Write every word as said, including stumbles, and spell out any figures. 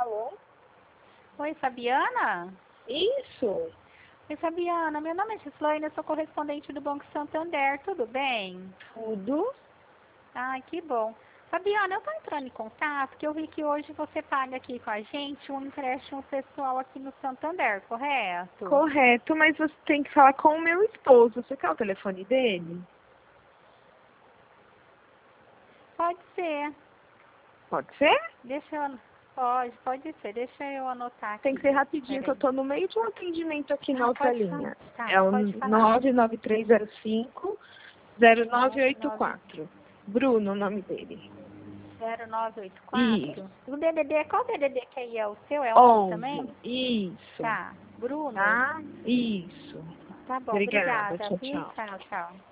Alô? Oi, Fabiana? Isso. Oi, Fabiana. Meu nome é Gislaine, eu sou correspondente do Banco Santander. Tudo bem? Tudo? Ai, que bom. Fabiana, eu estou entrando em contato porque eu vi que hoje você paga aqui com a gente um empréstimo pessoal aqui no Santander, correto? Correto, mas você tem que falar com o meu esposo. Você quer o telefone dele? Pode ser. Pode ser? Deixa eu... Pode, pode ser. Deixa eu anotar aqui. Tem que ser rapidinho, que eu Peraí. tô no meio de um atendimento aqui na Ah, outra pode falar. linha. Tá, É o pode falar. nove nove três zero cinco zero nove nove oito nove quatro. Bruno, o nome dele. zero nove oito Isso. quatro. O D D D, qual D D D que aí é o seu? É onze também? onze. Isso. Tá. Bruno? Tá? Isso. Tá bom, Obrigada. obrigada, Tchau, viu? tchau. Tchau, tchau.